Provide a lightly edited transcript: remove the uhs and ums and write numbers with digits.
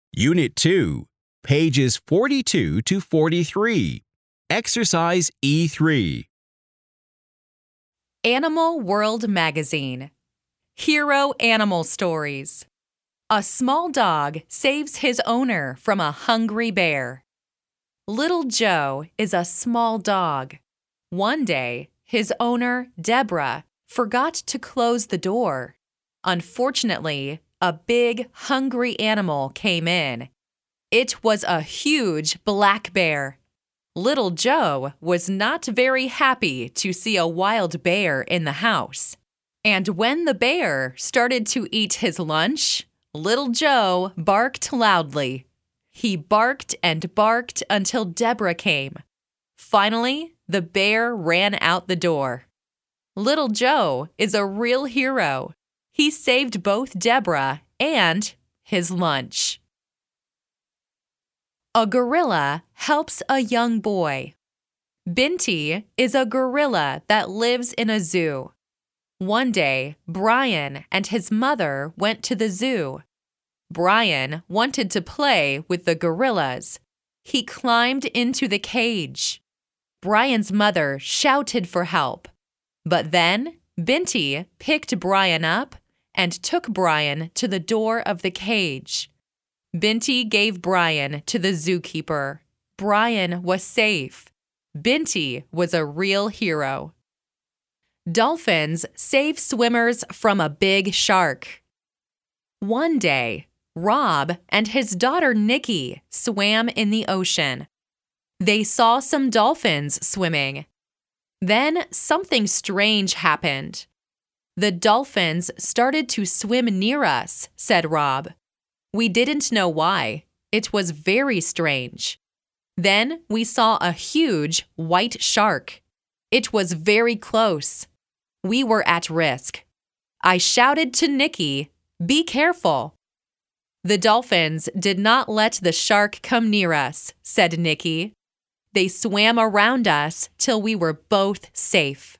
Unit 2, pages 42 to 43. Exercise E3. Animal World Magazine. Hero Animal Stories. A small dog saves his owner from a hungry bear. Little Joe is a small dog. One day, his owner, Deborah, forgot to close the door. Unfortunately, a big, hungry animal came in. It was a huge black bear. Little Joe was not very happy to see a wild bear in the house. And when the bear started to eat his lunch, Little Joe barked loudly. He barked and barked until Deborah came. Finally, the bear ran out the door. Little Joe is a real hero. He saved both Deborah and his lunch. A gorilla helps a young boy. Binti is a gorilla that lives in a zoo. One day, Brian and his mother went to the zoo. Brian wanted to play with the gorillas. He climbed into the cage. Brian's mother shouted for help. But then, Binti picked Brian up and took Brian to the door of the cage. Binti gave Brian to the zookeeper. Brian was safe. Binti was a real hero. Dolphins save swimmers from a big shark. One day, Rob and his daughter Nikki swam in the ocean. They saw some dolphins swimming. Then something strange happened. The dolphins started to swim near us, said Rob. We didn't know why. It was very strange. Then we saw a huge white shark. It was very close. We were at risk. I shouted to Nikki, "Be careful." The dolphins did not let the shark come near us, said Nikki. They swam around us till we were both safe.